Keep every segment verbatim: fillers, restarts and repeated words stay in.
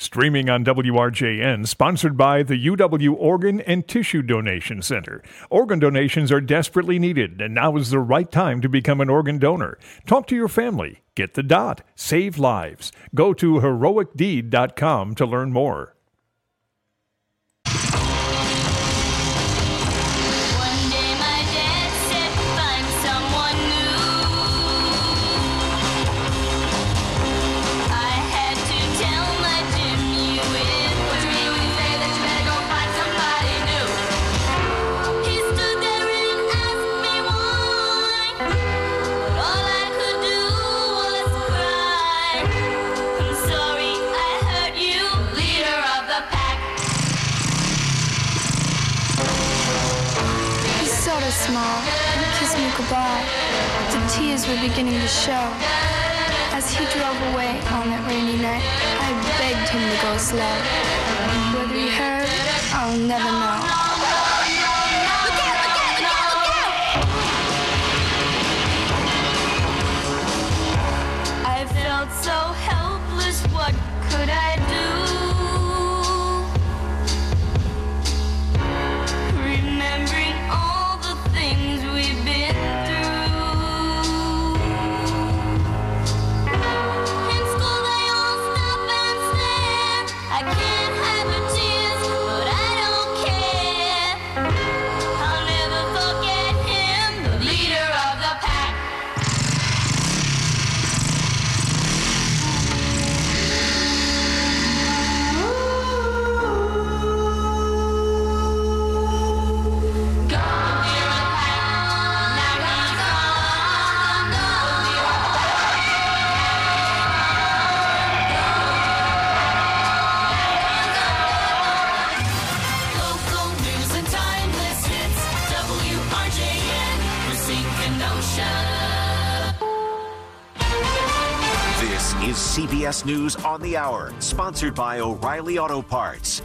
Streaming on W R J N, sponsored by the U W Organ and Tissue Donation Center. Organ donations are desperately needed, and now is the right time to become an organ donor. Talk to your family. Get the dot. Save lives. Go to heroic deed dot com to learn more. Small, and kissed me goodbye. The tears were beginning to show. As he drove away on that rainy night, I begged him to go slow. Whether he heard, I'll never know. Look out, look out, look out, look out! I felt so helpless, what could I do? Remembering all the things we've been through. In school they all stop and stare. I can't hide the tears, but I don't care. I'll never forget him, the leader of the pack. This is C B S News on the Hour, sponsored by O'Reilly Auto Parts.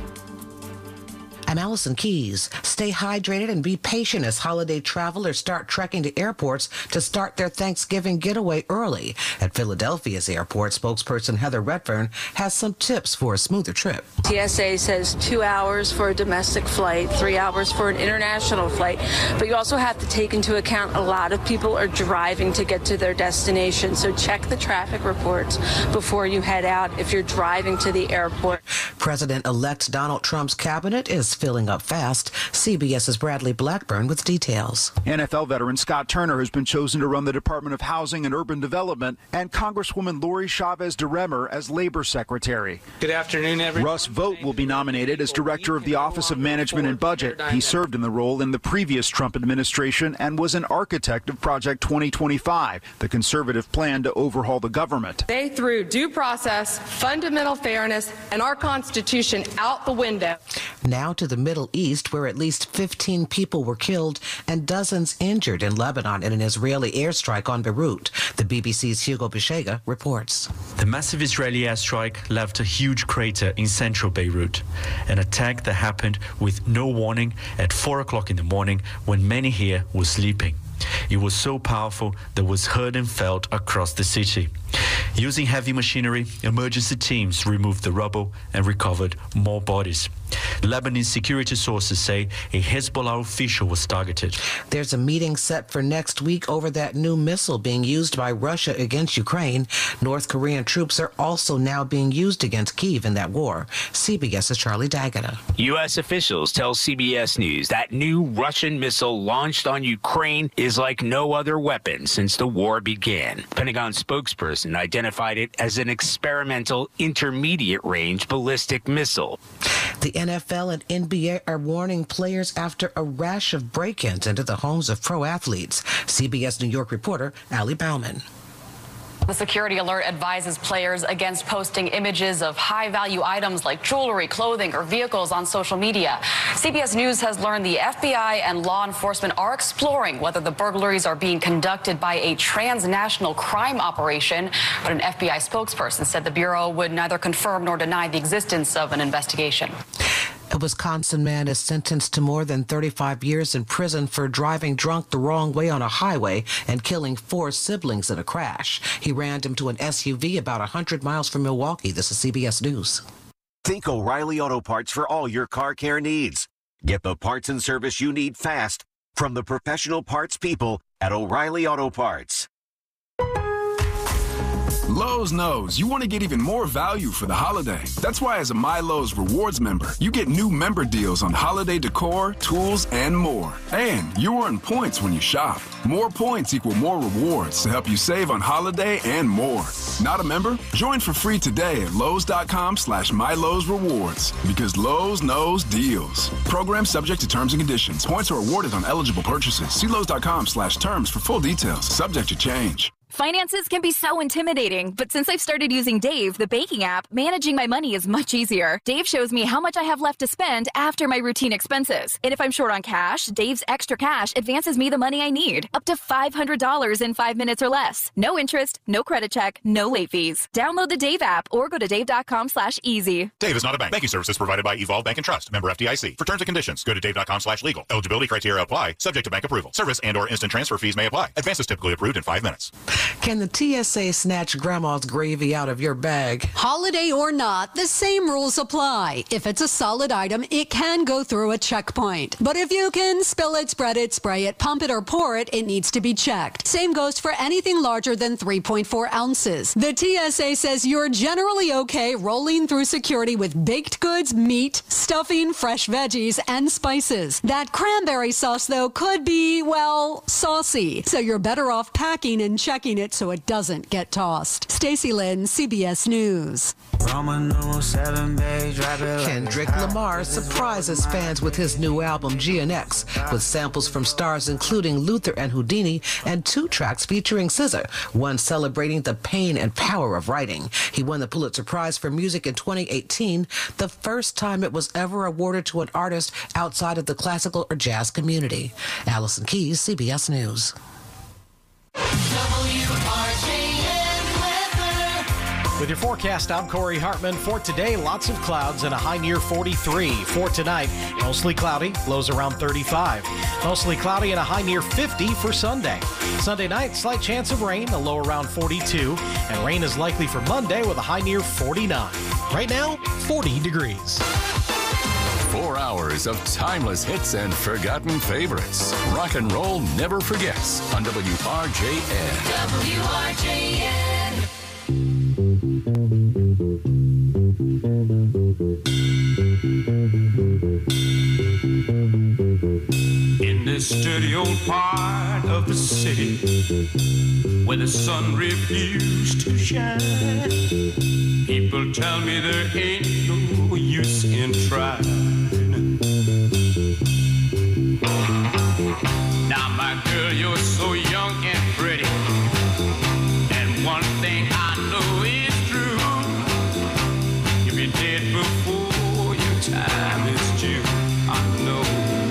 I'm Allison Keys. Stay hydrated and be patient as holiday travelers start trekking to airports to start their Thanksgiving getaway early. At Philadelphia's airport, spokesperson Heather Redfern has some tips for a smoother trip. T S A says two hours for a domestic flight, three hours for an international flight. But you also have to take into account a lot of people are driving to get to their destination. So check the traffic reports before you head out if you're driving to the airport. President-elect Donald Trump's cabinet is filling up fast. CBS's Bradley Blackburn with details. N F L veteran Scott Turner has been chosen to run the Department of Housing and Urban Development, and Congresswoman Lori Chavez DeRemer as Labor Secretary. Good afternoon, everyone. Russ Vought will be nominated as Director of the Office of Management and Budget. He served in the role in the previous Trump administration and was an architect of Project twenty twenty-five, the conservative plan to overhaul the government. They threw due process, fundamental fairness, and our Constitution out the window. Now to the Middle East, where at least fifteen people were killed and dozens injured in Lebanon in an Israeli airstrike on Beirut. The B B C's Hugo Bishega reports. The massive Israeli airstrike left a huge crater in central Beirut, an attack that happened with no warning at four o'clock in the morning when many here were sleeping. It was so powerful that was heard and felt across the city. Using heavy machinery, emergency teams removed the rubble and recovered more bodies. Lebanese security sources say a Hezbollah official was targeted. There's a meeting set for next week over that new missile being used by Russia against Ukraine. North Korean troops are also now being used against Kyiv in that war. CBS's Charlie D'Agata. U S officials tell C B S News that new Russian missile launched on Ukraine is like no other weapon since the war began. Pentagon spokesperson identified it as an experimental intermediate-range ballistic missile. The N F L and N B A are warning players after a rash of break-ins into the homes of pro athletes. C B S New York reporter Ali Bauman. The security alert advises players against posting images of high-value items like jewelry, clothing, or vehicles on social media. C B S News has learned the F B I and law enforcement are exploring whether the burglaries are being conducted by a transnational crime operation, but an F B I spokesperson said the Bureau would neither confirm nor deny the existence of an investigation. A Wisconsin man is sentenced to more than thirty-five years in prison for driving drunk the wrong way on a highway and killing four siblings in a crash. He rammed into an S U V about one hundred miles from Milwaukee. This is C B S News. Think O'Reilly Auto Parts for all your car care needs. Get the parts and service you need fast from the professional parts people at O'Reilly Auto Parts. Lowe's knows you want to get even more value for the holiday. That's why as a MyLowe's Rewards member, you get new member deals on holiday decor, tools, and more. And you earn points when you shop. More points equal more rewards to help you save on holiday and more. Not a member? Join for free today at Lowe's.com slash MyLowe's Rewards. Because Lowe's knows deals. Program subject to terms and conditions. Points are awarded on eligible purchases. See Lowe's.com slash terms for full details. Subject to change. Finances can be so intimidating, but since I've started using Dave, the banking app, managing my money is much easier. Dave shows me how much I have left to spend after my routine expenses. And if I'm short on cash, Dave's Extra Cash advances me the money I need, up to five hundred dollars in five minutes or less. No interest, no credit check, no late fees. Download the Dave app or go to dave.com slash easy. Dave is not a bank. Banking services provided by Evolve Bank and Trust. Member F D I C. For terms and conditions, go to dave.com slash legal. Eligibility criteria apply, subject to bank approval. Service and or instant transfer fees may apply. Advances typically approved in five minutes. Can the T S A snatch grandma's gravy out of your bag? Holiday or not, the same rules apply. If it's a solid item, it can go through a checkpoint. But if you can spill it, spread it, spray it, pump it, or pour it, it needs to be checked. Same goes for anything larger than three point four ounces. The T S A says you're generally okay rolling through security with baked goods, meat, stuffing, fresh veggies, and spices. That cranberry sauce, though, could be, well, saucy. So you're better off packing and checking it so it doesn't get tossed. Stacey Lynn, C B S News. Kendrick Lamar surprises fans with his new album G N X, with samples from stars including Luther and Houdini, and two tracks featuring S Z A, one celebrating the pain and power of writing. He won the Pulitzer Prize for Music in twenty eighteen, the first time it was ever awarded to an artist outside of the classical or jazz community. Allison Keyes, C B S News. With your forecast, I'm Corey Hartman. For today, lots of clouds and a high near forty-three. For tonight, mostly cloudy, lows around thirty-five. Mostly cloudy and a high near fifty for Sunday. Sunday night, slight chance of rain, a low around forty-two. And rain is likely for Monday with a high near forty-nine. Right now, forty degrees. Four hours of timeless hits and forgotten favorites. Rock and roll never forgets on W R J N. W R J N. In this dirty old part of the city where the sun refused to shine, people tell me there ain't no use in trying. Now, my girl, you're so young and pretty, and one thing I know is true: you'll be dead before your time is due. I know.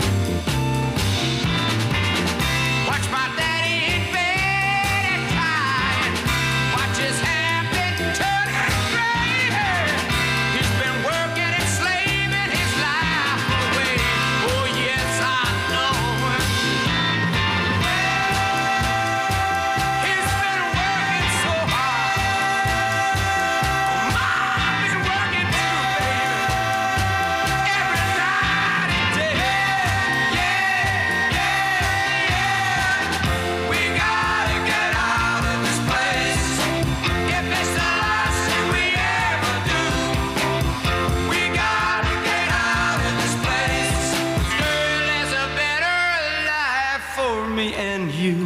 Watch my daddy in bed at night. Watch his hair been turning gray. He's been working and slaving his life away. Oh yes, I know. He's been working so hard. I've been working too, baby. Every night and day. Yeah, yeah, yeah. We gotta get out of this place. If it's the last thing we ever do, we gotta get out of this place. Girl, there's a better life for me and you.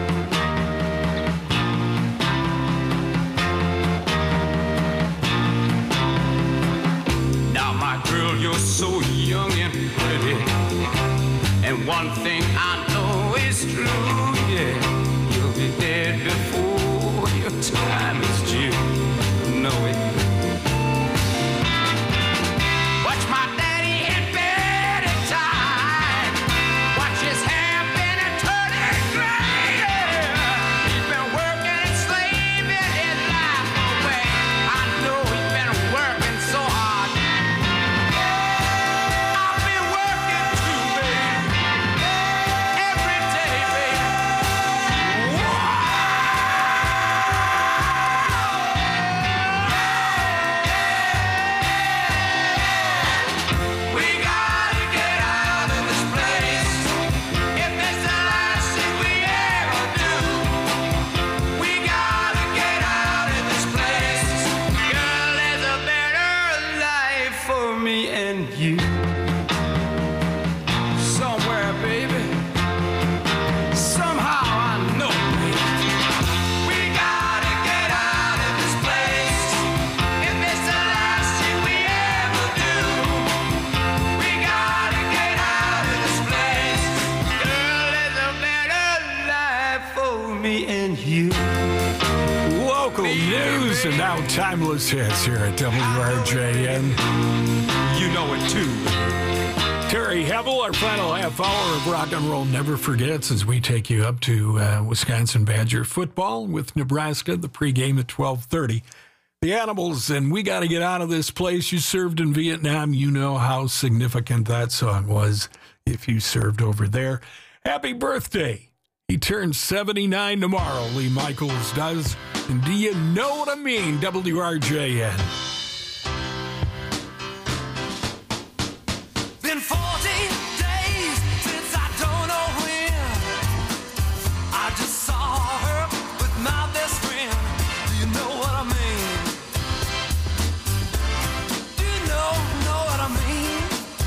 Now, my girl, you're so young and pretty, and one thing I know is true, yeah, you'll be dead before your time is due. Know it. Watch my daddy in bed at time. Watch his hair been a turning gray. He's been working and slaving his life away. I know he's been working so hard. I've been working too, baby. Every day, baby. Whoa. you. Somewhere, baby. Somehow I know, baby. We gotta get out of this place. If it's the last thing we ever do, we gotta get out of this place. Girl, there's a better life for me and you. Local news and now timeless hits here at W R J N. You know it too. Terry Hevel, our final half hour of Rock and Roll Never Forgets as we take you up to uh, Wisconsin Badger football with Nebraska, the pregame at twelve thirty. The Animals, and we got to get out of this place. You served in Vietnam. You know how significant that song was if you served over there. Happy birthday. He turns seventy-nine tomorrow, Lee Michaels does. And do you know what I mean? W R J N. Been forty days since I don't know when I just saw her with my best friend. Do you know what I mean? Do you know, know what I mean?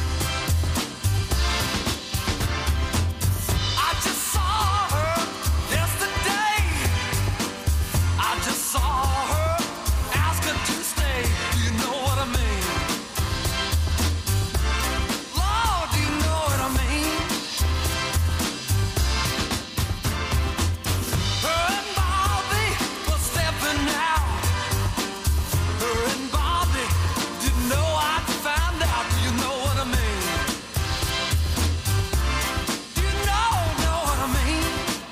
I just saw her yesterday. I just saw her, ask her to stay. Do you know what I mean? Lord, do you know what I mean? Her and Bobby were stepping out. Her and Bobby didn't know I'd find out. Do you know what I mean? Do you know, know what I mean?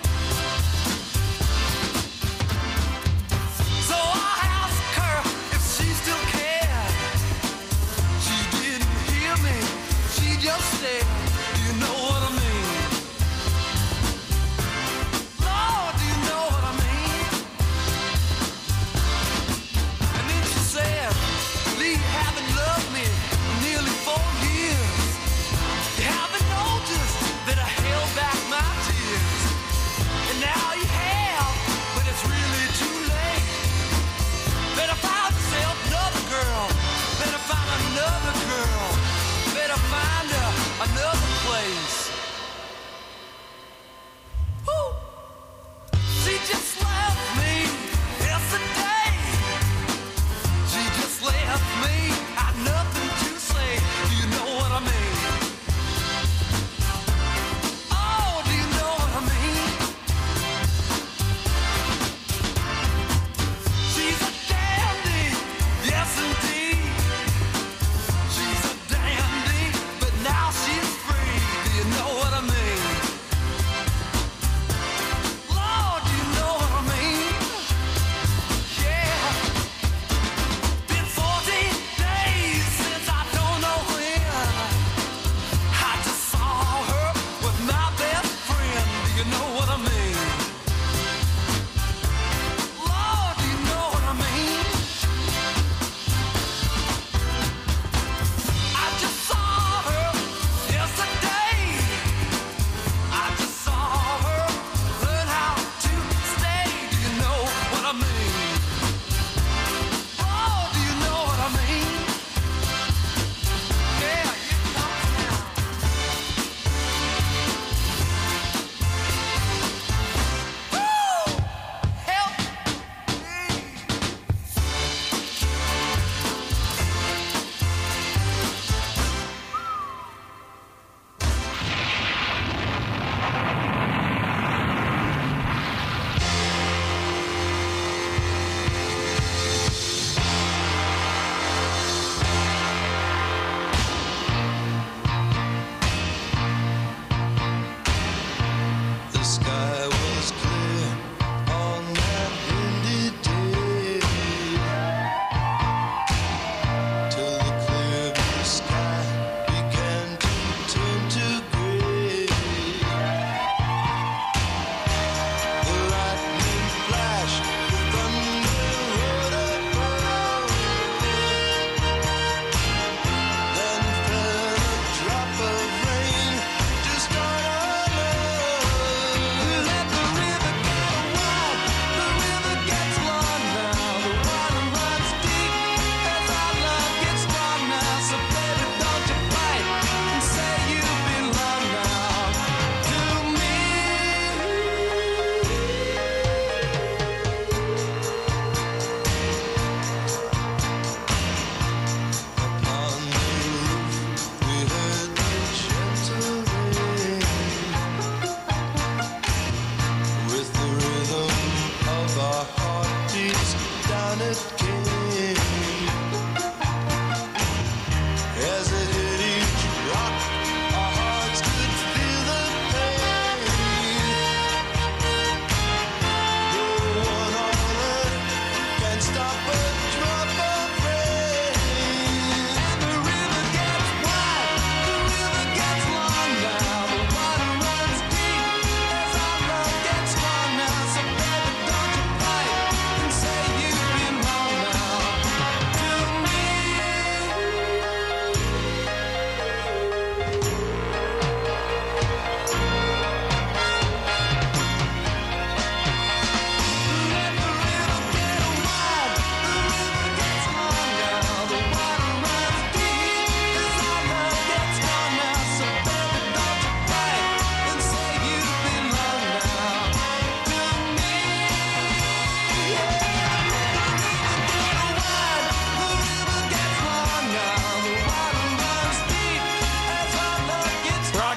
So I asked her if she still cared. She didn't hear me. She just said, do you know what I mean? Lord, do you know what I mean? And then she said, Lee, you haven't loved me for nearly four years. You haven't noticed that I held back my tears. And now you have, but it's really too late. Better find yourself another girl. Better find another girl. Better find her another place. Woo! She just left me yesterday. She just left me. Had nothing to say. Do you know what I mean? Oh, do you know what I mean? She's a dandy, yes indeed. She's a dandy, but now she's free. Do you know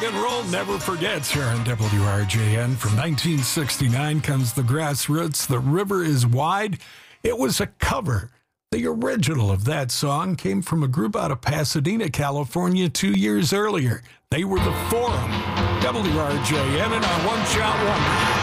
and roll never forgets here on W R J N. From nineteen sixty-nine comes the Grassroots, The River is Wide. It was a cover. The original of that song came from a group out of Pasadena, California, two years earlier. They were the Forum. W R J N and our one-shot wonder.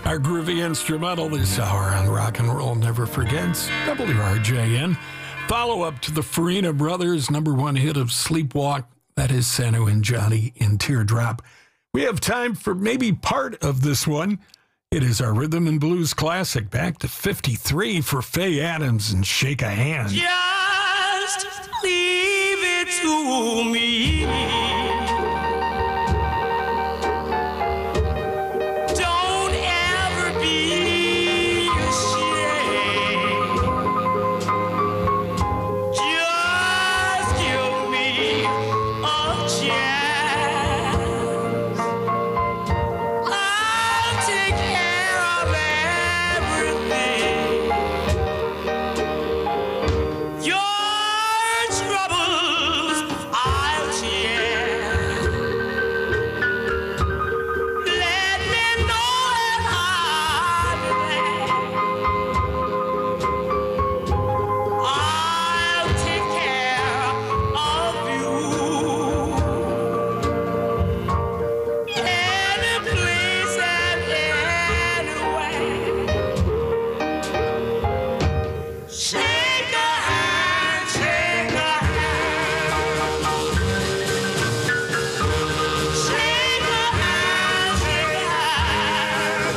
Our groovy instrumental this hour on Rock and Roll Never Forgets, W R J N. Follow-up to the Farina Brothers' number one hit of Sleepwalk. That is Sanu and Johnny in Teardrop. We have time for maybe part of this one. It is our rhythm and blues classic. Back to fifty-three for Faye Adams and Shake a Hand. Just leave it to me. Don't ever be ashamed. Just give me a chance. I'll take care of everything. Your troubles I'll share. Let me know if I'm there. I'll take care of you. Any place and anywhere. Shake a hand, shake a hand. Shake a hand, shake a hand.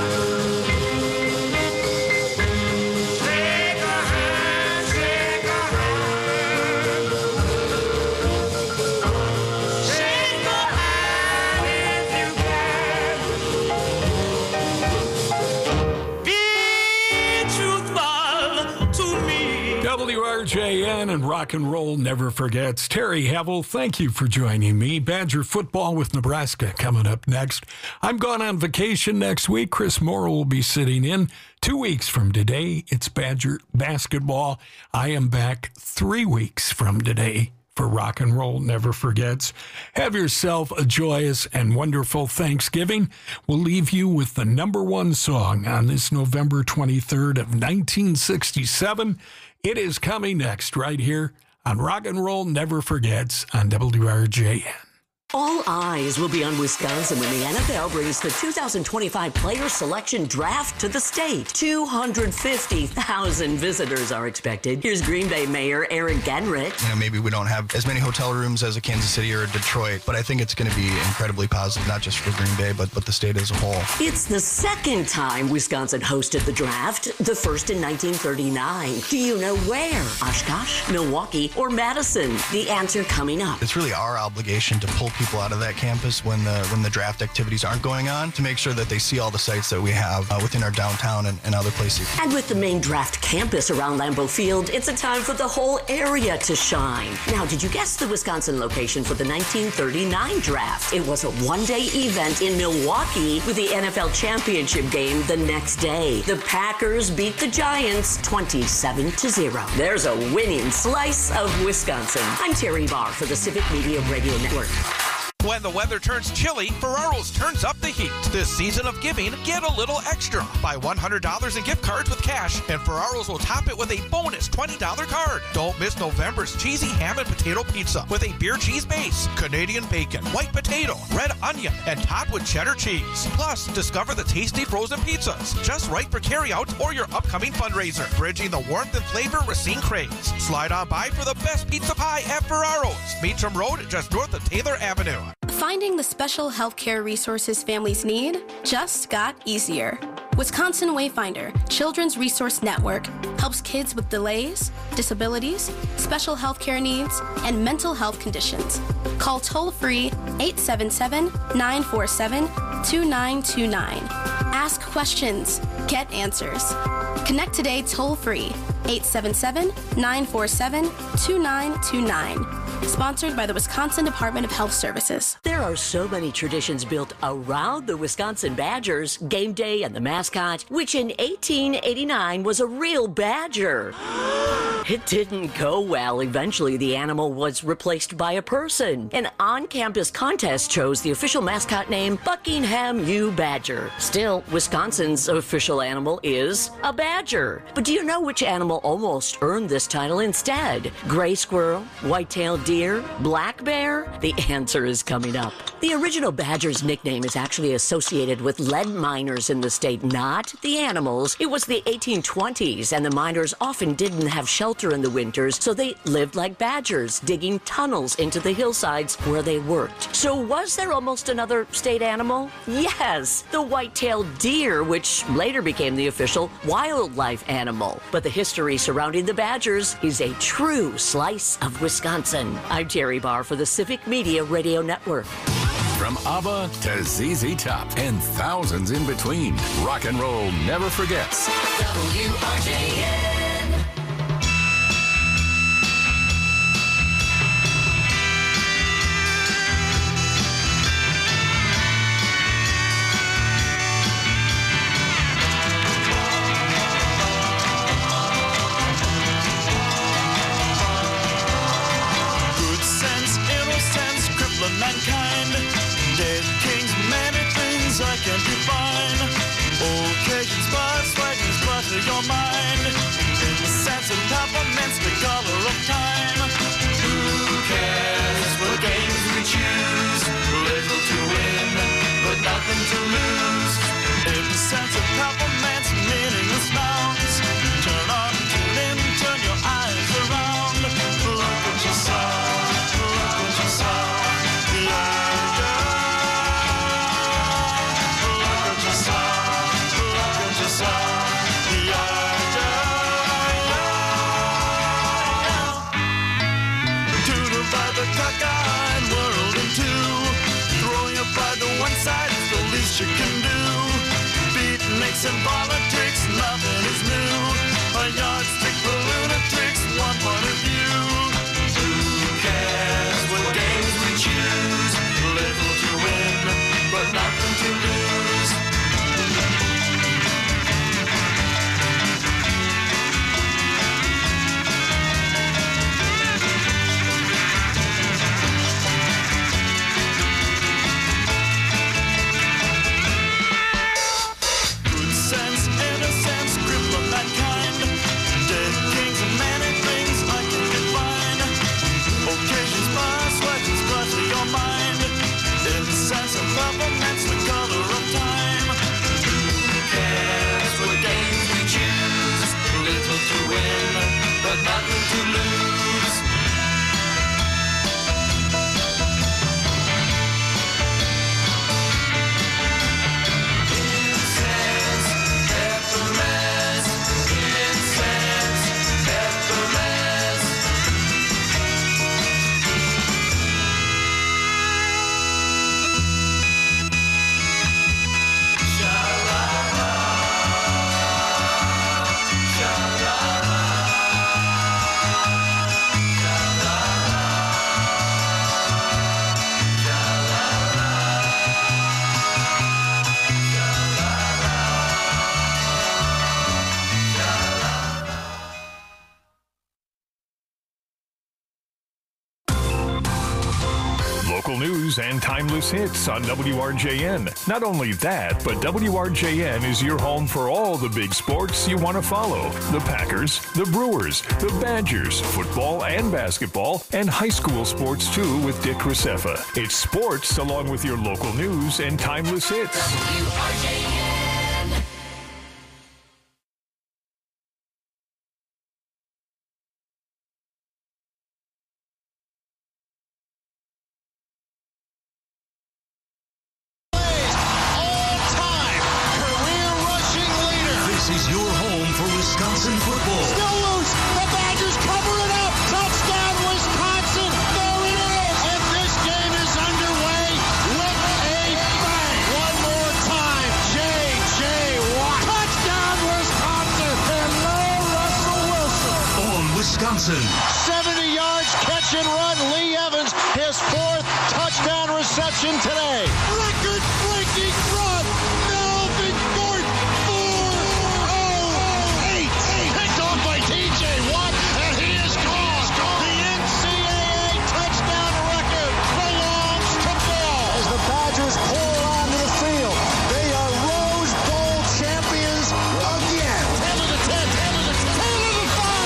Shake a hand, shake a hand. Shake a hand if you can. Be truthful to me. W R J N and Rock and Roll Never Forgets. Terry Havel, thank you for joining me. Badger football with Nebraska coming up next. I'm gone on vacation next week. Chris Moore will be sitting in. Two weeks from today, it's Badger basketball. I am back three weeks from today for Rock and Roll Never Forgets. Have yourself a joyous and wonderful Thanksgiving. We'll leave you with the number one song on this November twenty-third of nineteen sixty-seven. It is coming next right here on Rock and Roll Never Forgets on W R J N. All eyes will be on Wisconsin when the N F L brings the two thousand twenty-five Player Selection Draft to the state. two hundred fifty thousand visitors are expected. Here's Green Bay Mayor Aaron Genrich. You know, maybe we don't have as many hotel rooms as a Kansas City or a Detroit, but I think it's going to be incredibly positive, not just for Green Bay, but, but the state as a whole. It's the second time Wisconsin hosted the draft, the first in nineteen thirty-nine. Do you know where? Oshkosh, Milwaukee, or Madison? The answer coming up. It's really our obligation to pull people out of that campus when the when the draft activities aren't going on, to make sure that they see all the sites that we have uh, within our downtown and, and other places. And with the main draft campus around Lambeau Field, it's a time for the whole area to shine. Now, did you guess the Wisconsin location for the nineteen thirty-nine draft? It was a one-day event in Milwaukee with the N F L championship game the next day. The Packers beat the Giants twenty-seven to zero. There's a winning slice of Wisconsin. I'm Terry Barr for the Civic Media Radio Network. When the weather turns chilly, Ferraro's turns up the heat. This season of giving, get a little extra. Buy one hundred dollars in gift cards with cash, and Ferraro's will top it with a bonus twenty dollars card. Don't miss November's cheesy ham and potato pizza with a beer cheese base, Canadian bacon, white potato, red onion, and topped with cheddar cheese. Plus, discover the tasty frozen pizzas, just right for carryout or your upcoming fundraiser, bridging the warmth and flavor Racine craves. Slide on by for the best pizza pie at Ferraro's, Meacham Road, just north of Taylor Avenue. Finding the special healthcare resources families need just got easier. Wisconsin Wayfinder Children's Resource Network helps kids with delays, disabilities, special healthcare needs, and mental health conditions. Call toll-free eight seven seven, nine four seven, two nine two nine. Ask questions, get answers. Connect today toll-free eight seven seven, nine four seven, two nine two nine. Sponsored by the Wisconsin Department of Health Services. There are so many traditions built around the Wisconsin Badgers, game day and the mascot, which in eighteen eighty-nine was a real badger. It didn't go well. Eventually, the animal was replaced by a person. An on-campus contest chose the official mascot name Buckingham U. Badger. Still, Wisconsin's official animal is a badger. But do you know which animal animal almost earned this title instead? Gray squirrel, white-tailed deer, black bear? The answer is coming up. The original badger's nickname is actually associated with lead miners in the state, not the animals. It was the eighteen twenties, and the miners often didn't have shelter in the winters, so they lived like badgers, digging tunnels into the hillsides where they worked. So was there almost another state animal? Yes, the white-tailed deer, which later became the official wildlife animal. But the history surrounding the badgers is a true slice of Wisconsin. I'm Terry Barr for the Civic Media Radio Network. From ABBA to Z Z Top and thousands in between, rock and roll never forgets. W R J N. Good sense, innocence, crippling mankind. Dead kings, many things I can't define. Occasions, but swagons, but your mind. In the sense of peppermints, the color of time. Who cares what games we choose? Little to win, but nothing to lose. In the sense of peppermints, meaningless nouns. Turn on, tune in, turn your eyes around. Look what you saw, look what you saw. Yeah, yeah. Look what you saw, look what you saw. Yeah, yeah, yeah. Tutored by the cockeyed world in two. Throwing your pride to one side is the least you can do. Beatniks and politics, nothing is new. A yardstick for lunatics, one point of view. Who cares what games we choose? Little to win, but nothing to lose. Good sense, innocence, grip of mankind. Dead kings and many things I can define. Occasions pass, legends brush your mind. In the sense of peppermints, the color of time. Who cares what games we choose? Little to win, but nothing to lose. Incense, peppermints, incense, peppermints. Local news and timeless hits on W R J N. Not only that, but W R J N is your home for all the big sports you want to follow. The Packers, the Brewers, the Badgers, football and basketball, and high school sports too with Dick Rosefa. It's sports along with your local news and timeless hits. W R J N. All-time career rushing leader. This is your home for Wisconsin football. Still loose. The Badgers cover it up. Touchdown, Wisconsin. There it is. And this game is underway with a bang. One more time. J J. Watt. Touchdown, Wisconsin. Hello, Russell Wilson. On Wisconsin. seventy yards, catch and run. Lee Evans, his fourth touchdown reception today. Record-breaking run. Melvin Gordon, four oh eight. Picked off by T J Watt, and he is gone. The N C double A touchdown record belongs to Ball. As the Badgers pour onto the field, they are Rose Bowl champions again. ten to the ten, ten to the ten to the five.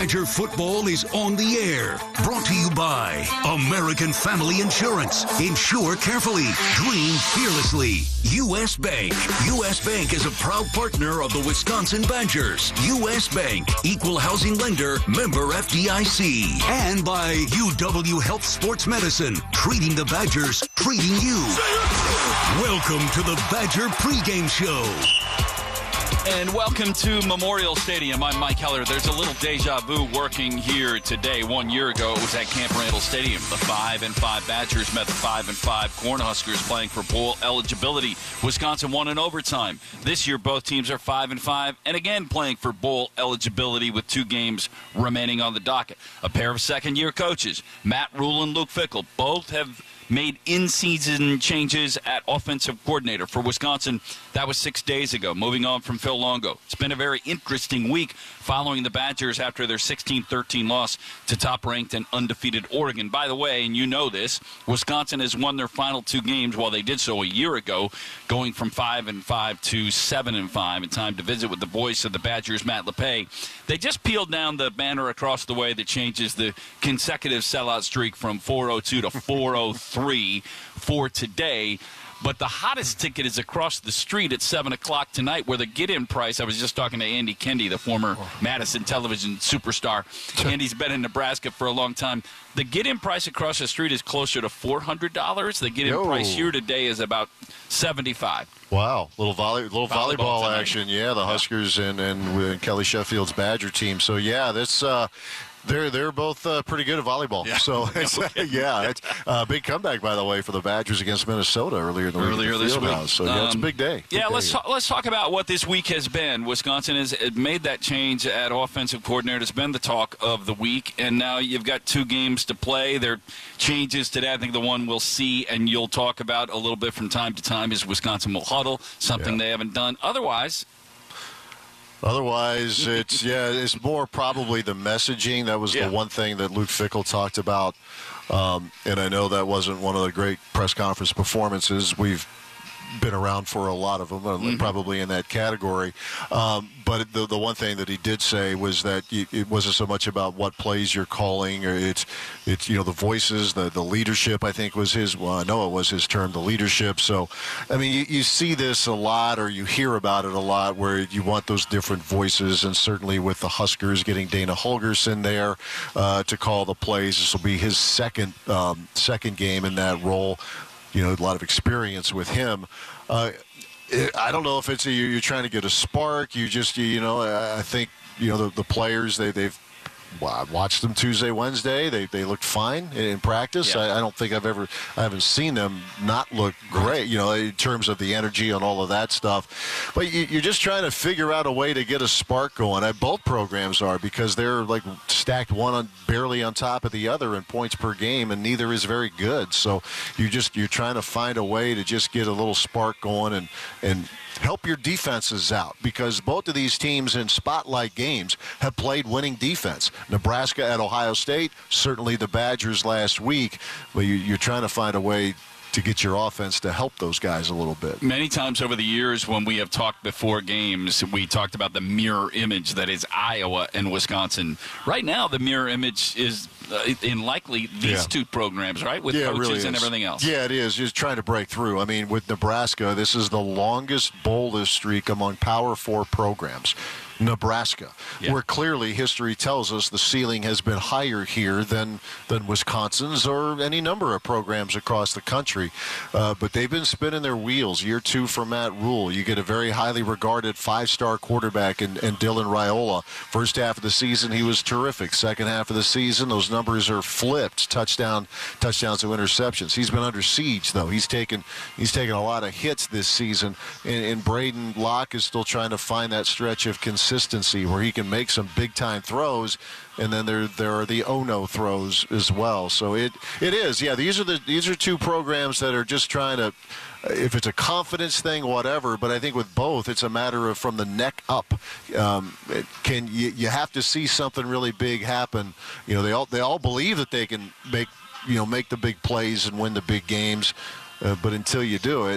Badger football is on the air. Brought to you by American Family Insurance. Insure carefully. Dream fearlessly. U S. Bank. U S. Bank is a proud partner of the Wisconsin Badgers. U S. Bank. Equal housing lender. Member F D I C. And by U W Health Sports Medicine. Treating the Badgers. Treating you. Welcome to the Badger pregame show. And welcome to Memorial Stadium. I'm Mike Heller. There's a little deja vu working here today. One year ago, it was at Camp Randall Stadium. The five and five Badgers met the five and five Cornhuskers playing for bowl eligibility. Wisconsin won in overtime. This year, both teams are five and five, and again playing for bowl eligibility with two games remaining on the docket. A pair of second-year coaches, Matt Rule and Luke Fickell, both have made in-season changes at offensive coordinator for Wisconsin. That was six days ago, moving on from Phil Longo. It's been a very interesting week following the Badgers after their sixteen thirteen loss to top-ranked and undefeated Oregon. By the way, and you know this, Wisconsin has won their final two games while they did so a year ago, going from five and five to seven and five. In time to visit with the voice of the Badgers, Matt LePay. They just peeled down the banner across the way that changes the consecutive sellout streak from four oh two to four oh three for today. But the hottest ticket is across the street at seven o'clock tonight, where the get-in price, I was just talking to Andy Kendi, the former Madison television superstar. Andy's been in Nebraska for a long time. The get-in price across the street is closer to four hundred dollars. The get-in Yo. price here today is about seventy-five dollars. Wow, little volley, little volleyball, Volleyball action. Yeah, the Huskers and and with Kelly Sheffield's Badger team. So yeah, that's uh, they're they're both uh, pretty good at volleyball. Yeah. So it's, yeah, it's a big comeback, by the way, for the Badgers against Minnesota earlier in the Earlier week. at the this week. Fieldhouse. So yeah, it's a Um, big day. Big Yeah, day. let's talk, let's talk about what this week has been. Wisconsin has made that change at offensive coordinator. It's been the talk of the week, and now you've got two games to play. There are changes today. I think the one we'll see and you'll talk about a little bit from time to time is Wisconsin will huddle, something they haven't done. Otherwise, Otherwise, it's yeah, it's more probably the messaging. That was Yeah. the one thing that Luke Fickell talked about, um, and I know that wasn't one of the great press conference performances. We've been around for a lot of them, uh, Mm-hmm. probably in that category. Um, but the the one thing that he did say was that y- it wasn't so much about what plays you're calling, or it's it's you know the voices, the the leadership. I think was his. Well, I know it was his term, the leadership. So, I mean, you, you see this a lot, or you hear about it a lot, where you want those different voices, and certainly with the Huskers getting Dana Holgerson there uh, to call the plays. This will be his second um, second game in that role. You know, a lot of experience with him. Uh, it, I don't know if it's a, you're trying to get a spark. You just, you, you know, I, I think, you know, the, the players, they, they've, well, I watched them Tuesday, Wednesday. They they looked fine in, in practice. Yeah. I, I don't think I've ever, I haven't seen them not look great, you know, in terms of the energy and all of that stuff. But you, you're just trying to figure out a way to get a spark going. I, both programs are, because they're like stacked one on barely on top of the other in points per game, and neither is very good. So you just you're trying to find a way to just get a little spark going and and. help your defenses out, because both of these teams in spotlight games have played winning defense. Nebraska at Ohio State, certainly the Badgers last week, but you, you're trying to find a way to get your offense to help those guys a little bit. many times over the years when we have talked before games, we talked about the mirror image that is Iowa and Wisconsin. Right now, the mirror image is uh, in likely these Yeah. two programs, right, with Yeah, it coaches really and is. everything else. Yeah, it is. Just trying to break through. I mean, with Nebraska, this is the longest boldest streak among Power Four programs. Nebraska, Yeah. where clearly history tells us the ceiling has been higher here than than Wisconsin's or any number of programs across the country. Uh, but they've been spinning their wheels. Year two for Matt Rule. You get a very highly regarded five-star quarterback in, in Dylan Raiola. First half of the season, he was terrific. Second half of the season, those numbers are flipped. Touchdown, touchdowns to interceptions. He's been under siege, though. He's taken he's taken a lot of hits this season. And, and Braden Locke is still trying to find that stretch of consistency. Consistency where he can make some big time throws, and then there there are the oh-no throws as well. So it it is, yeah. These are the these are two programs that are just trying to, if it's a confidence thing, whatever. But I think with both, it's a matter of from the neck up. Um, it can you, you have to see something really big happen? You know, they all they all believe that they can make you know make the big plays and win the big games, uh, but until you do it.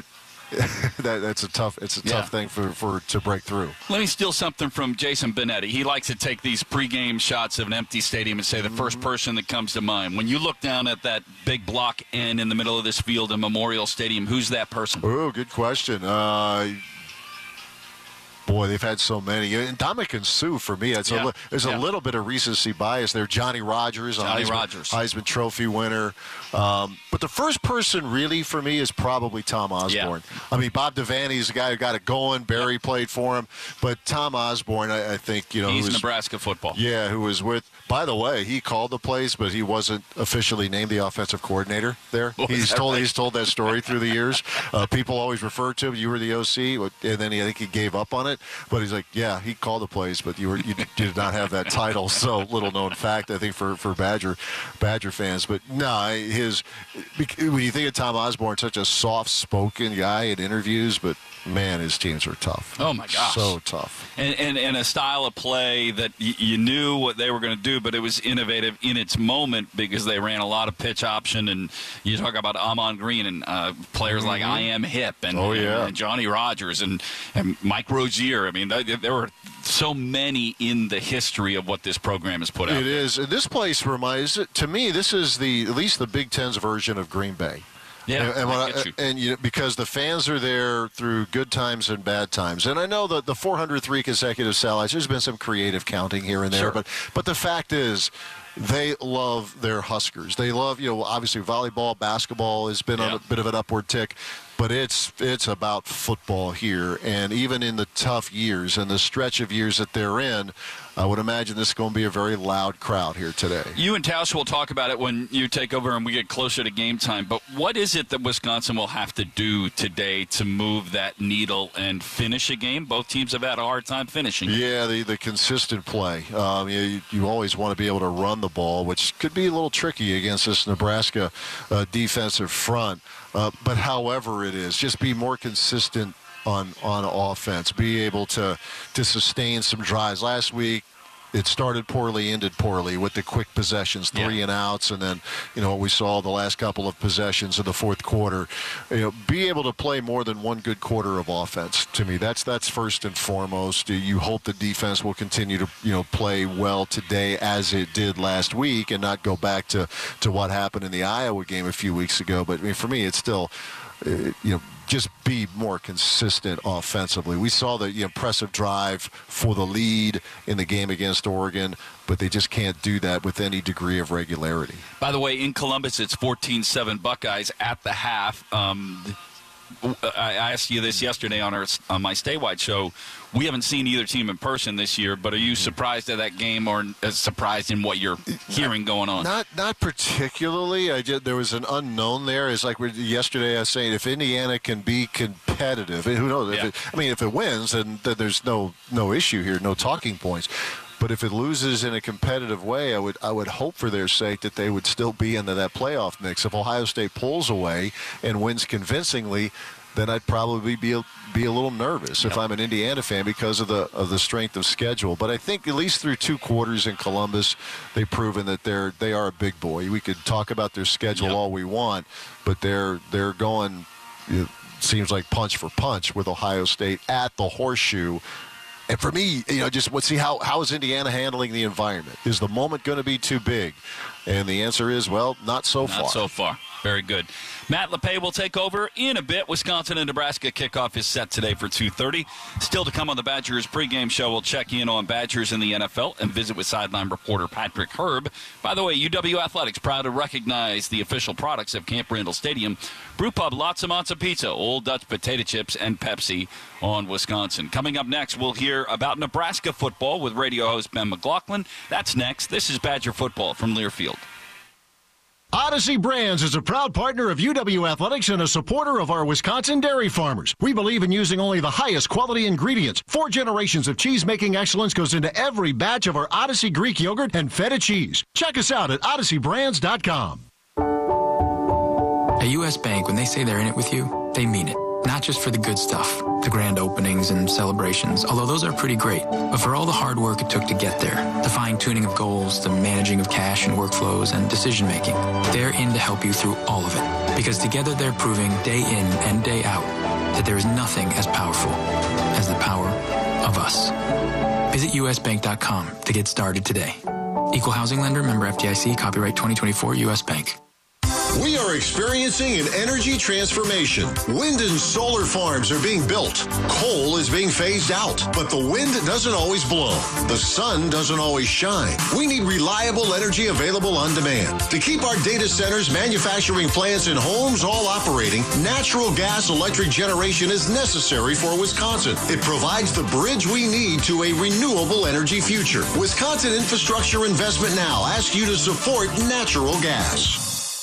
that, that's a tough it's a Yeah. tough thing for, for to break through. Let me steal something from Jason Benetti. He likes to take these pregame shots of an empty stadium and say the first person that comes to mind. When you look down at that big block N in the middle of this field in Memorial Stadium, who's that person? Oh, good question. Uh, Boy, they've had so many. And Ndamukong Suh, for me, it's Yeah. a li- there's Yeah. a little bit of recency bias there. Johnny Rodgers, a Johnny Heisman, Rodgers. Heisman Trophy winner. Um, but the first person really for me is probably Tom Osborne. I mean, Bob Devaney's the guy who got it going. Barry played for him. But Tom Osborne, I, I think, you know, He's who was, Nebraska football. Yeah, who was with, by the way, he called the plays, but he wasn't officially named the offensive coordinator there. Oh, is he's that told right? he's told that story through the years. Uh, people always refer to him, you were the O C, and then he, I think he gave up on it. But he's like, yeah, he called the plays, but you were you, you did not have that title. So little known fact, I think, for, for Badger Badger fans. But no, his when you think of Tom Osborne, such a soft-spoken guy in interviews, but man, his teams are tough. Oh my gosh, so tough. And and, and a style of play that y- you knew what they were going to do, but it was innovative in its moment because they ran a lot of pitch option. And you talk about Amon Green and uh, players like I Am Hip and, Oh, yeah. and, and Johnny Rodgers and, and Mike Rozier. I mean, th- there were so many in the history of what this program has put out. It is. And this place reminds, to me, this is the at least the Big Ten's version of Green Bay. Yeah, and, and, I when get I- you. and you know, because the fans are there through good times and bad times, and I know that the four hundred three consecutive sellouts. There's been some creative counting here and there, Sure. but but the fact is, they love their Huskers. They love, you know, obviously volleyball, basketball has been on a bit of an upward tick, but it's it's about football here, and even in the tough years and the stretch of years that they're in, I would imagine this is going to be a very loud crowd here today. You and Tausch will talk about it when you take over and we get closer to game time. But what is it that Wisconsin will have to do today to move that needle and finish a game? Both teams have had a hard time finishing. Yeah, the, the consistent play. Um, you, you, you always want to be able to run the ball, which could be a little tricky against this Nebraska uh, defensive front. Uh, but however it is, just be more consistent on on offense. Be able to to sustain some drives. Last week, it started poorly, ended poorly with the quick possessions, three and outs, and then, you know, what we saw the last couple of possessions in the fourth quarter. You know, be able to play more than one good quarter of offense. To me, that's that's first and foremost. You hope the defense will continue to, you know, play well today as it did last week, and not go back to to what happened in the Iowa game a few weeks ago. But I mean, for me, it's still, uh, you know, just be more consistent offensively. We saw the you know, impressive drive for the lead in the game against Oregon, but they just can't do that with any degree of regularity. By the way, in Columbus, it's fourteen seven Buckeyes at the half. Um, I asked you this yesterday on our on my statewide show. We haven't seen either team in person this year, but are you surprised at that game, or uh, surprised in what you're hearing going on? Not not particularly. I just, there was an unknown there. It's like we, yesterday I was saying, if Indiana can be competitive, and who knows? If Yeah. it, I mean, if it wins, then, then there's no no issue here, no talking points. But if it loses in a competitive way, I would I would hope for their sake that they would still be into that playoff mix. If Ohio State pulls away and wins convincingly, then I'd probably be a, be a little nervous if I'm an Indiana fan because of the of the strength of schedule. But I think at least through two quarters in Columbus, they've proven that they're they are a big boy. We could talk about their schedule all we want, but they're they're going. It seems like punch for punch with Ohio State at the Horseshoe. And for me, you know, just let's see how, how is Indiana handling the environment? Is the moment going to be too big? And the answer is, well, not so far. Not so far. Very good. Matt LePay will take over in a bit. Wisconsin and Nebraska kickoff is set today for two thirty. Still to come on the Badgers pregame show, we'll check in on Badgers in the N F L and visit with sideline reporter Patrick Herb. By the way, U W Athletics proud to recognize the official products of Camp Randall Stadium. Brewpub, lots and lots of pizza, Old Dutch potato chips, and Pepsi on Wisconsin. Coming up next, we'll hear about Nebraska football with radio host Ben McLaughlin. That's next. This is Badger football from Learfield. Odyssey Brands is a proud partner of U W Athletics and a supporter of our Wisconsin dairy farmers. We believe in using only the highest quality ingredients. Four generations of cheese-making excellence goes into every batch of our Odyssey Greek yogurt and feta cheese. Check us out at odyssey brands dot com. At U S Bank, when they say they're in it with you, they mean it. Not just for the good stuff, the grand openings and celebrations, although those are pretty great, but for all the hard work it took to get there, the fine-tuning of goals, the managing of cash and workflows, and decision-making. They're in to help you through all of it, because together they're proving day in and day out that there is nothing as powerful as the power of us. Visit U S bank dot com to get started today. Equal housing lender, member F D I C, copyright twenty twenty-four, U S Bank. We are experiencing an energy transformation. Wind and solar farms are being built. Coal is being phased out, but the wind doesn't always blow. The sun doesn't always shine. We need reliable energy available on demand. To keep our data centers, manufacturing plants, and homes all operating, natural gas electric generation is necessary for Wisconsin. It provides the bridge we need to a renewable energy future. Wisconsin Infrastructure Investment Now asks you to support natural gas.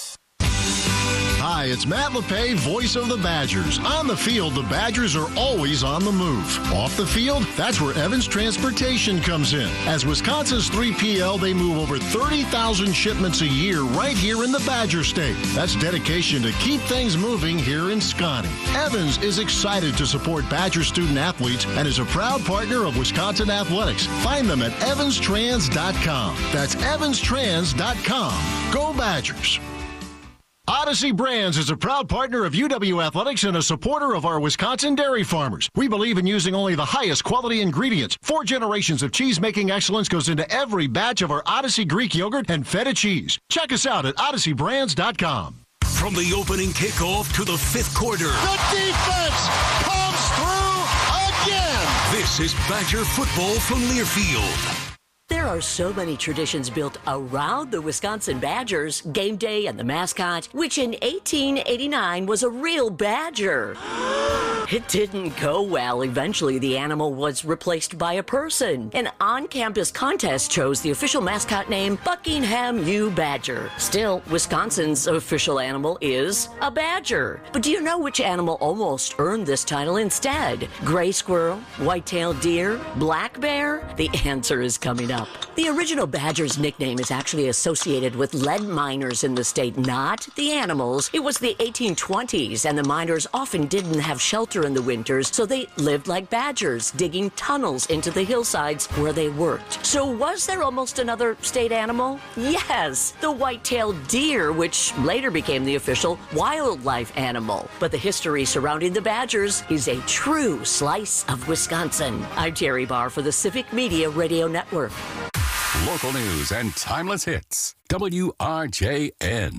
Hi, it's Matt LePay, voice of the Badgers. On the field, the Badgers are always on the move. Off the field, that's where Evans Transportation comes in. As Wisconsin's three P L, they move over thirty thousand shipments a year right here in the Badger State. That's dedication to keep things moving here in Scotty. Evans is excited to support Badger student athletes and is a proud partner of Wisconsin Athletics. Find them at evans trans dot com. That's evans trans dot com. Go Badgers. Odyssey Brands is a proud partner of U W Athletics and a supporter of our Wisconsin dairy farmers. We believe in using only the highest quality ingredients. Four generations of cheese-making excellence goes into every batch of our Odyssey Greek yogurt and feta cheese. Check us out at odyssey brands dot com. From the opening kickoff to the fifth quarter, The defense comes through again. This is Badger football from Learfield. There are so many traditions built around the Wisconsin Badgers, game day and the mascot, which in eighteen eighty-nine was a real badger. It didn't go well. Eventually, the animal was replaced by a person. An on-campus contest chose the official mascot name Buckingham U. Badger. Still, Wisconsin's official animal is a badger. But do you know which animal almost earned this title instead? Gray squirrel, white-tailed deer, black bear? The answer is coming up. The original badger's nickname is actually associated with lead miners in the state, not the animals. It was the eighteen twenties, and the miners often didn't have shelter in the winters, so they lived like badgers, digging tunnels into the hillsides where they worked. So was there almost another state animal? Yes, the white-tailed deer, which later became the official wildlife animal. But the history surrounding the Badgers is a true slice of Wisconsin. I'm Terry Barr for the Civic Media Radio Network. Local news and timeless hits. W R J N.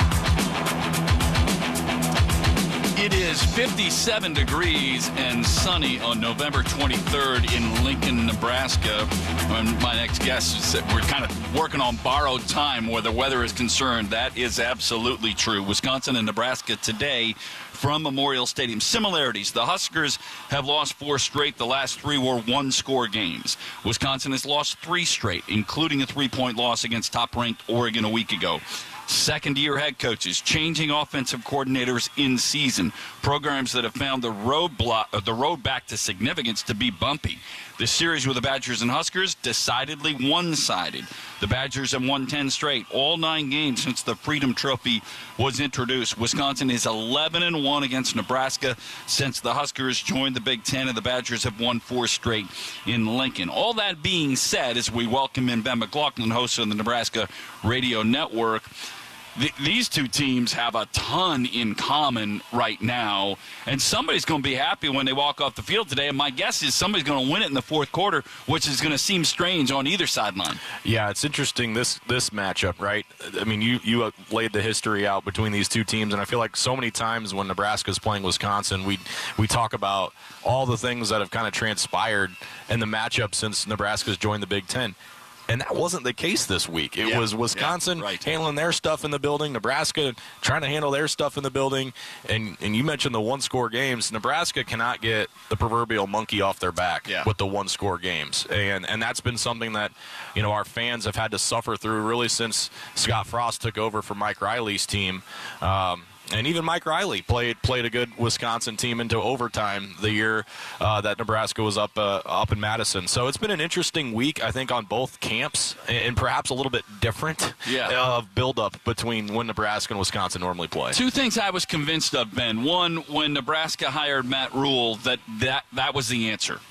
It is fifty-seven degrees and sunny on November twenty-third in Lincoln, Nebraska. And my next guest said we're kind of working on borrowed time where the weather is concerned. That is absolutely true. Wisconsin and Nebraska today from Memorial Stadium. Similarities. The Huskers have lost four straight. The last three were one-score games. Wisconsin has lost three straight, including a three-point loss against top-ranked Oregon a week ago. Second-year head coaches, changing offensive coordinators in season, programs that have found the road block, the road back to significance to be bumpy. The series with the Badgers and Huskers decidedly one-sided. The Badgers have won ten straight, all nine games since the Freedom Trophy was introduced. Wisconsin is eleven and one against Nebraska since the Huskers joined the Big Ten, and the Badgers have won four straight in Lincoln. All that being said, as we welcome in Ben McLaughlin, host of the Nebraska Radio Network, Th- these two teams have a ton in common right now, and somebody's going to be happy when they walk off the field today, and my guess is somebody's going to win it in the fourth quarter, which is going to seem strange on either sideline. Yeah, it's interesting, this this matchup, right? I mean, you, you laid the history out between these two teams, and I feel like so many times when Nebraska's playing Wisconsin, we we talk about all the things that have kind of transpired in the matchup since Nebraska's joined the Big Ten. And that wasn't the case this week. It yeah, was Wisconsin yeah, right. handling their stuff in the building, Nebraska trying to handle their stuff in the building. And and you mentioned the one-score games. Nebraska cannot get the proverbial monkey off their back yeah. with the one-score games. And and that's been something that, you know, our fans have had to suffer through really since Scott Frost took over for Mike Riley's team. Um, And even Mike Riley played played a good Wisconsin team into overtime the year uh, that Nebraska was up uh, up in Madison. So it's been an interesting week, I think, on both camps, and perhaps a little bit different yeah. uh, of build-up between when Nebraska and Wisconsin normally play. Two things I was convinced of, Ben. One, when Nebraska hired Matt Rule, that that, that was the answer.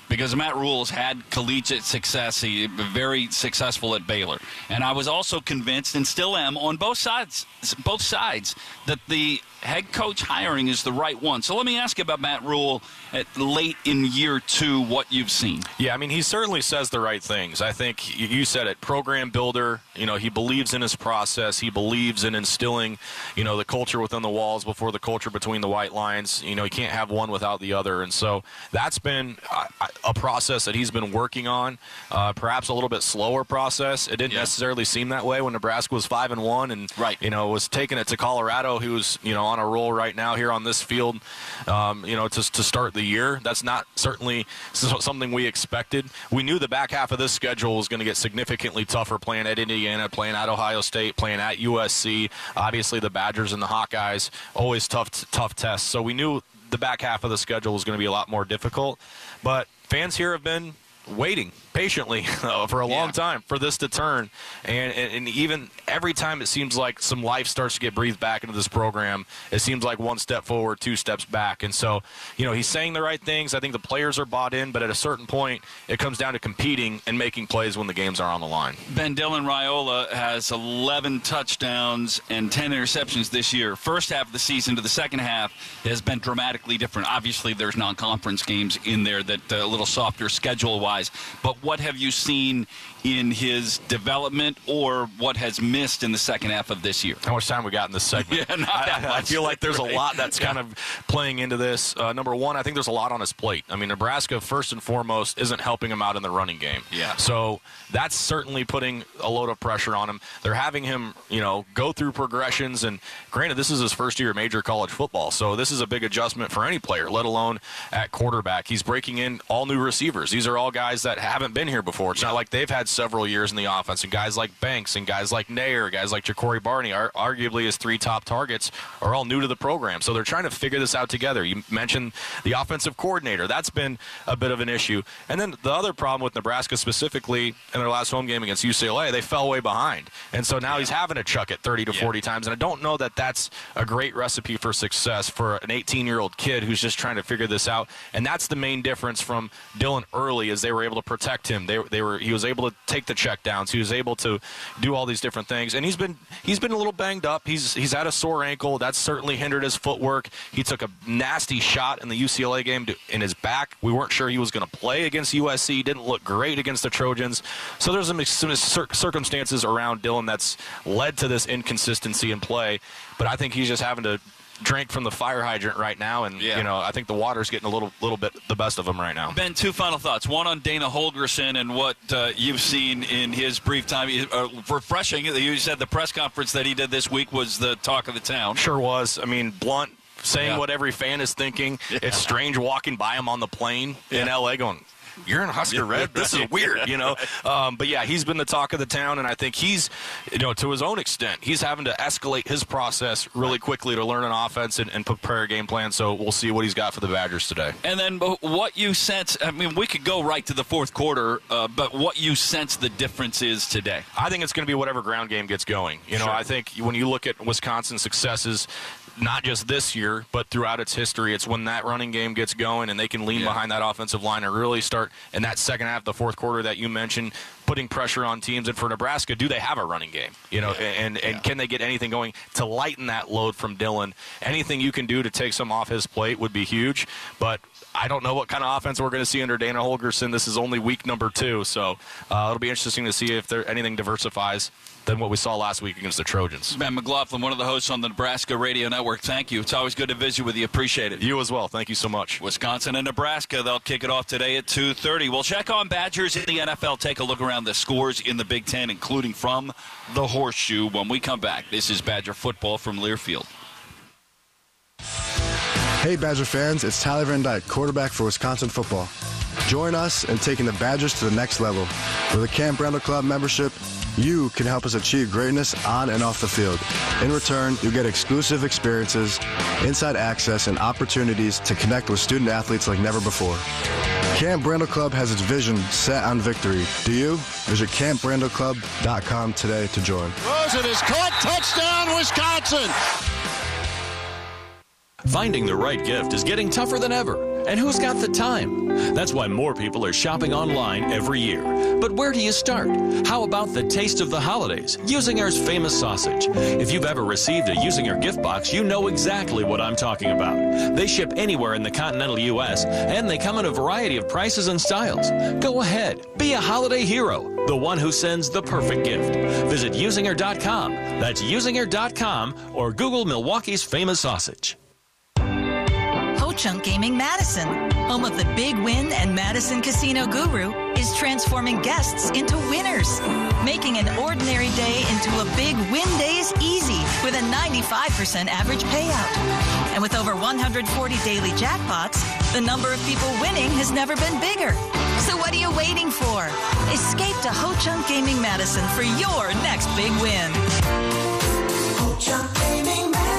because Matt Rule's had collegiate success. He very successful at Baylor. And I was also convinced, and still am, on both sides, both sides, that the head coach hiring is the right one. So let me ask you about Matt Rule at late in year two, what you've seen. Yeah, I mean, he certainly says the right things. I think you said it, program builder. You know, he believes in his process. He believes in instilling, you know, the culture within the walls before the culture between the white lines. You know, you can't have one without the other. And so that's been a, a process that he's been working on, uh, perhaps a little bit slower process. It didn't yeah. necessarily seem that way when Nebraska was five and one and, right. you know, was taking it to Colorado, who's, you know, on a roll right now here on this field, um, you know, to, to start the year. That's not certainly something we expected. We knew the back half of this schedule was going to get significantly tougher, playing at Indiana, playing at Ohio State, playing at U S C. Obviously, the Badgers and the Hawkeyes, always tough, tough tests. So we knew the back half of the schedule was going to be a lot more difficult. But fans here have been waiting patiently uh, for a long yeah. time for this to turn, and, and and even every time it seems like some life starts to get breathed back into this program, it seems like one step forward, two steps back. And so, you know, he's saying the right things. I think the players are bought in, but at a certain point, it comes down to competing and making plays when the games are on the line. Ben, Dylan Raiola has eleven touchdowns and ten interceptions this year. First half of the season to the second half has been dramatically different. Obviously, there's non-conference games in there that uh, a little softer schedule-wise, but what have you seen in his development, or what has missed in the second half of this year? How much time we got in this segment? Yeah, not that I, much. I feel like there's right. a lot that's yeah. kind of playing into this. Uh, number one, I think there's a lot on his plate. I mean, Nebraska, first and foremost, isn't helping him out in the running game. Yeah. So that's certainly putting a load of pressure on him. They're having him, you know, go through progressions. And granted, this is his first year of major college football, so this is a big adjustment for any player, let alone at quarterback. He's breaking in all new receivers. These are all guys that haven't been here before. It's yeah. not like they've had several years in the offense, and guys like Banks and guys like Nair, guys like Ja'Cory Barney, are arguably his three top targets, are all new to the program. So they're trying to figure this out together. You mentioned the offensive coordinator. That's been a bit of an issue. And then the other problem with Nebraska specifically in their last home game against U C L A, they fell way behind. And so now yeah. he's having to chuck it thirty to yeah. forty times. And I don't know that that's a great recipe for success for an eighteen-year-old kid who's just trying to figure this out. And that's the main difference from Dylan early, is they were able to protect him. They, they were he was able to take the check downs. He was able to do all these different things, and he's been he's been a little banged up. He's he's had a sore ankle. That's certainly hindered his footwork. He took a nasty shot in the U C L A game to, in his back. We weren't sure he was going to play against U S C. Didn't look great against the Trojans. So there's some, some cir- circumstances around Dylan that's led to this inconsistency in play. But I think he's just having to drink from the fire hydrant right now, and yeah. you know, I think the water's getting a little little bit the best of him right now. Ben, two final thoughts. One on Dana Holgorsen and what uh, you've seen in his brief time. Uh, refreshing. You said the press conference that he did this week was the talk of the town. Sure was. I mean, blunt, saying yeah. what every fan is thinking. Yeah. It's strange walking by him on the plane yeah. in L A going, you're in Husker Red? This is weird, you know. Um, but, yeah, he's been the talk of the town, and I think he's, you know, to his own extent, he's having to escalate his process really quickly to learn an offense and, and prepare a game plan. So we'll see what he's got for the Badgers today. And then what you sense, I mean, we could go right to the fourth quarter, uh, but what you sense the difference is today? I think it's going to be whatever ground game gets going. You know, sure. I think when you look at Wisconsin's successes, not just this year, but throughout its history, it's when that running game gets going and they can lean yeah. behind that offensive line and really start in that second half, the fourth quarter that you mentioned, putting pressure on teams. And for Nebraska, do they have a running game? You know, yeah. and, and yeah. can they get anything going to lighten that load from Dylan? Anything you can do to take some off his plate would be huge. But I don't know what kind of offense we're going to see under Dana Holgorsen. This is only week number two, so uh, it'll be interesting to see if there anything diversifies than what we saw last week against the Trojans. Ben McLaughlin, one of the hosts on the Nebraska Radio Network, thank you. It's always good to visit with you. Appreciate it. You as well. Thank you so much. Wisconsin and Nebraska, they'll kick it off today at two thirty. We'll check on Badgers in the N F L, take a look around the scores in the Big Ten, including from the Horseshoe when we come back. This is Badger football from Learfield. Hey Badger fans, it's Tyler Van Dyke, quarterback for Wisconsin football. Join us in taking the Badgers to the next level. With a Camp Randall Club membership, you can help us achieve greatness on and off the field. In return, you'll get exclusive experiences, inside access, and opportunities to connect with student athletes like never before. Camp Randall Club has its vision set on victory. Do you? Visit camp randall club dot com today to join. Rosen is caught. Touchdown, Wisconsin! Finding the right gift is getting tougher than ever. And who's got the time? That's why more people are shopping online every year. But where do you start? How about the taste of the holidays? Usinger's famous sausage. If you've ever received a Usinger gift box, you know exactly what I'm talking about. They ship anywhere in the continental U S, and they come in a variety of prices and styles. Go ahead, be a holiday hero, the one who sends the perfect gift. Visit Usinger dot com. That's Usinger dot com, or Google Milwaukee's famous sausage. Ho-Chunk Gaming Madison, home of the Big Win and Madison Casino Guru, is transforming guests into winners, making an ordinary day into a big win days easy with a ninety-five percent average payout. And with over one hundred forty daily jackpots, the number of people winning has never been bigger. So what are you waiting for? Escape to Ho-Chunk Gaming Madison for your next big win. Ho-Chunk Gaming Madison.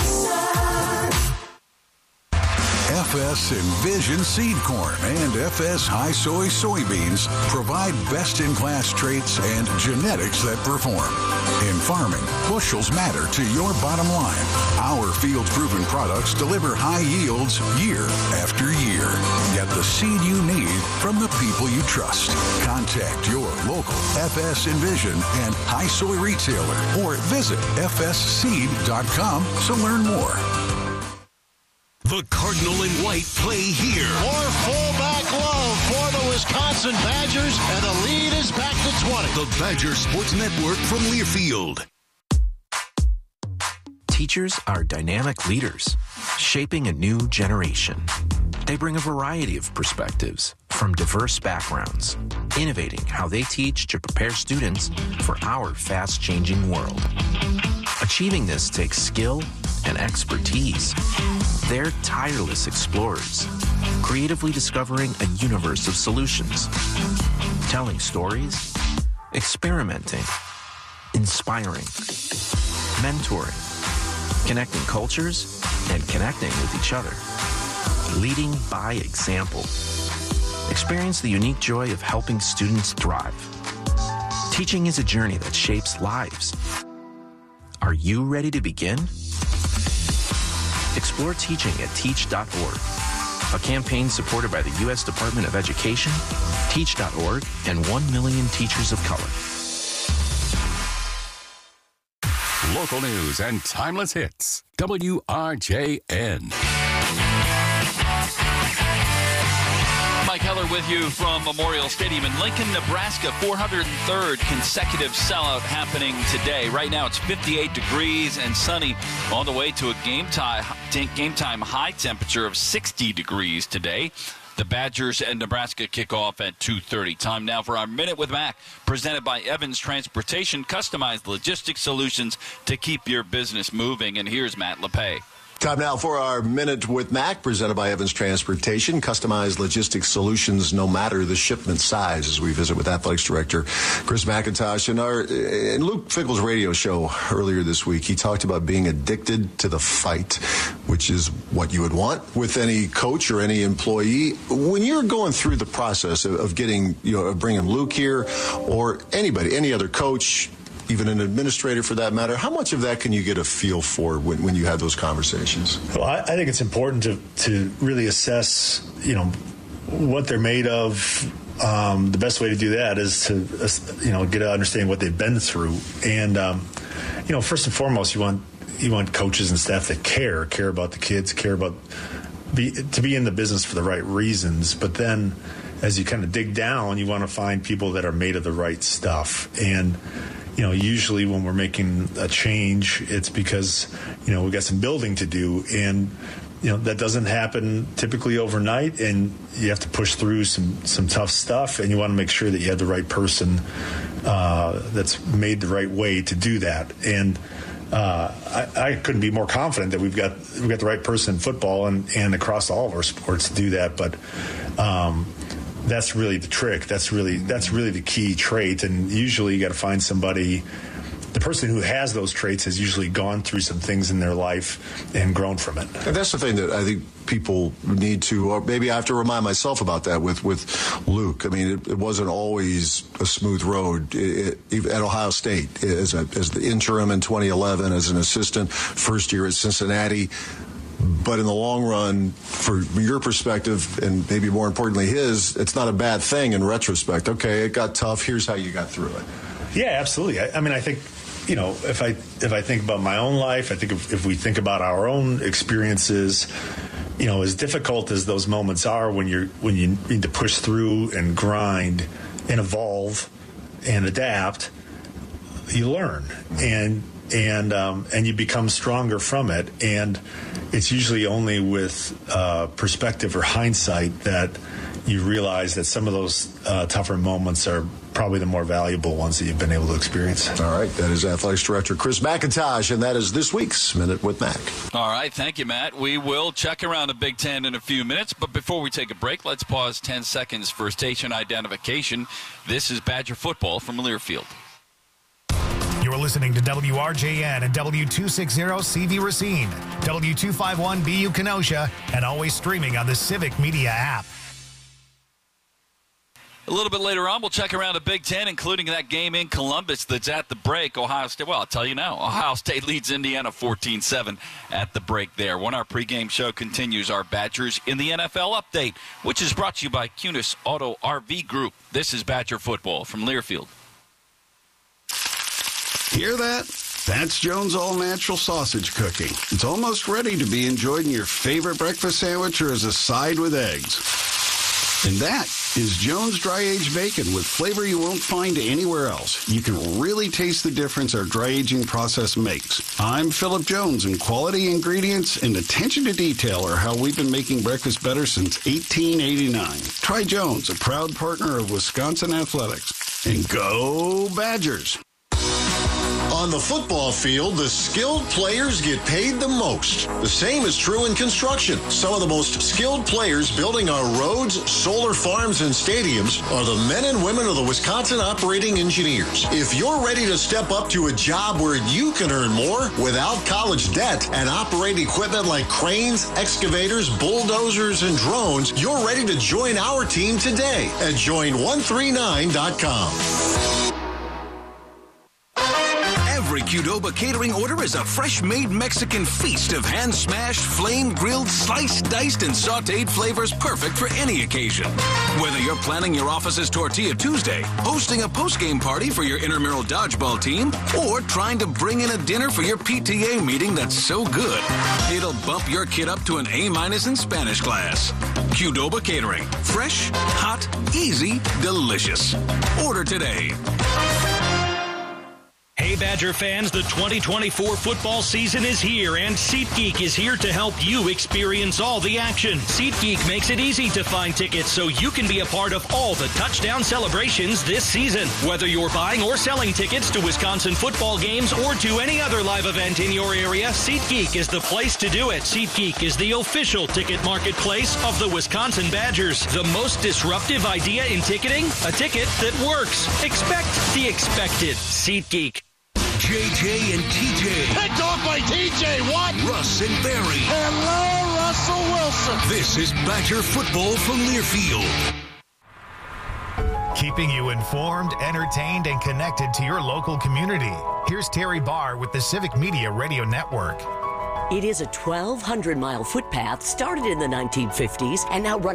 F S Envision Seed Corn and F S High Soy Soybeans provide best-in-class traits and genetics that perform. In farming, bushels matter to your bottom line. Our field-proven products deliver high yields year after year. Get the seed you need from the people you trust. Contact your local F S Envision and High Soy retailer or visit F S seed dot com to learn more. The Cardinal and White play here. More fullback love for the Wisconsin Badgers, and the lead is back to twenty. The Badger Sports Network from Learfield. Teachers are dynamic leaders, shaping a new generation. They bring a variety of perspectives from diverse backgrounds, innovating how they teach to prepare students for our fast-changing world. Achieving this takes skill and expertise. They're tireless explorers, creatively discovering a universe of solutions, telling stories, experimenting, inspiring, mentoring, connecting cultures, and connecting with each other, leading by example. Experience the unique joy of helping students thrive. Teaching is a journey that shapes lives. Are you ready to begin? Explore teaching at teach dot org, a campaign supported by the U S Department of Education, teach dot org, and one million teachers of color. Local news and timeless hits. W R J N. Mike Heller with you from Memorial Stadium in Lincoln, Nebraska. four hundred third consecutive sellout happening today. Right now it's fifty-eight degrees and sunny, on the way to a game time, game time high temperature of sixty degrees today. The Badgers and Nebraska kick off at two thirty. Time now for our Minute with Mac, presented by Evans Transportation. Customized logistics solutions to keep your business moving. And here's Matt LePay. Time now for our Minute with Mac, presented by Evans Transportation. Customized logistics solutions, no matter the shipment size, as we visit with Athletics Director Chris McIntosh. In, our, in Luke Fickell's radio show earlier this week, he talked about being addicted to the fight, which is what you would want with any coach or any employee. When you're going through the process of, of getting, you know, of bringing Luke here, or anybody, any other coach, even an administrator for that matter, how much of that can you get a feel for when, when you have those conversations? Well, I, I think it's important to, to really assess, you know, what they're made of. Um, the best way to do that is to, uh, you know, get to understand what they've been through. And, um, you know, first and foremost, you want you want coaches and staff that care, care about the kids, care about be, to be in the business for the right reasons. But then as you kind of dig down, you want to find people that are made of the right stuff. And you know, usually when we're making a change, it's because, you know, we've got some building to do. And, you know, that doesn't happen typically overnight. And you have to push through some, some tough stuff. And you want to make sure that you have the right person uh, that's made the right way to do that. And uh, I, I couldn't be more confident that we've got we've got the right person in football and, and across all of our sports to do that. But um that's really the trick. That's really that's really the key trait. And usually you got to find somebody. The person who has those traits has usually gone through some things in their life and grown from it. And that's the thing that I think people need to, or maybe I have to remind myself about that with, with Luke. I mean, it, it wasn't always a smooth road it, it, at Ohio State as, a, as the interim in twenty eleven, as an assistant, first year at Cincinnati. But in the long run, from your perspective, and maybe more importantly his, it's not a bad thing in retrospect. Okay, it got tough. Here's how you got through it. Yeah, absolutely. I, I mean, I think, you know, if I if I think about my own life, I think if, if we think about our own experiences, you know, as difficult as those moments are when you're when you need to push through and grind and evolve and adapt, you learn and and um, and you become stronger from it. And it's usually only with uh, perspective or hindsight that you realize that some of those uh, tougher moments are probably the more valuable ones that you've been able to experience. All right, that is Athletics Director Chris McIntosh, and that is this week's Minute with Mac. All right, thank you, Matt. We will check around the Big Ten in a few minutes, but before we take a break, let's pause ten seconds for station identification. This is Badger football from Learfield. You're listening to W R J N and W two sixty C V Racine, W two fifty-one B U Kenosha, and always streaming on the Civic Media app. A little bit later on, we'll check around the Big Ten, including that game in Columbus that's at the break. Ohio State, well, I'll tell you now, Ohio State leads Indiana fourteen seven at the break there. When our pregame show continues, our Badgers in the N F L update, which is brought to you by Cunis Auto R V Group. This is Badger football from Learfield. Hear that? That's Jones All Natural Sausage cooking. It's almost ready to be enjoyed in your favorite breakfast sandwich or as a side with eggs. And that is Jones Dry Aged Bacon with flavor you won't find anywhere else. You can really taste the difference our dry aging process makes. I'm Philip Jones, and quality ingredients and attention to detail are how we've been making breakfast better since eighteen eighty-nine. Try Jones, a proud partner of Wisconsin Athletics. And go Badgers! On the football field, the skilled players get paid the most. The same is true in construction. Some of the most skilled players building our roads, solar farms, and stadiums are the men and women of the Wisconsin Operating Engineers. If you're ready to step up to a job where you can earn more without college debt and operate equipment like cranes, excavators, bulldozers, and drones, you're ready to join our team today at join one three nine dot com. Every Qdoba catering order is a fresh-made Mexican feast of hand-smashed, flame-grilled, sliced, diced, and sautéed flavors perfect for any occasion. Whether you're planning your office's Tortilla Tuesday, hosting a post-game party for your intramural dodgeball team, or trying to bring in a dinner for your P T A meeting that's so good, it'll bump your kid up to an A-minus in Spanish class. Qdoba Catering. Fresh, hot, easy, delicious. Order today. Hey, Badger fans, the twenty twenty-four football season is here, and SeatGeek is here to help you experience all the action. SeatGeek makes it easy to find tickets so you can be a part of all the touchdown celebrations this season. Whether you're buying or selling tickets to Wisconsin football games or to any other live event in your area, SeatGeek is the place to do it. SeatGeek is the official ticket marketplace of the Wisconsin Badgers. The most disruptive idea in ticketing? A ticket that works. Expect the expected. SeatGeek. J J and T J. Picked off by T J Watt. Russ and Barry. Hello, Russell Wilson. This is Badger football from Learfield. Keeping you informed, entertained, and connected to your local community. Here's Terry Barr with the Civic Media Radio Network. It is a twelve hundred mile footpath started in the nineteen fifties and now runs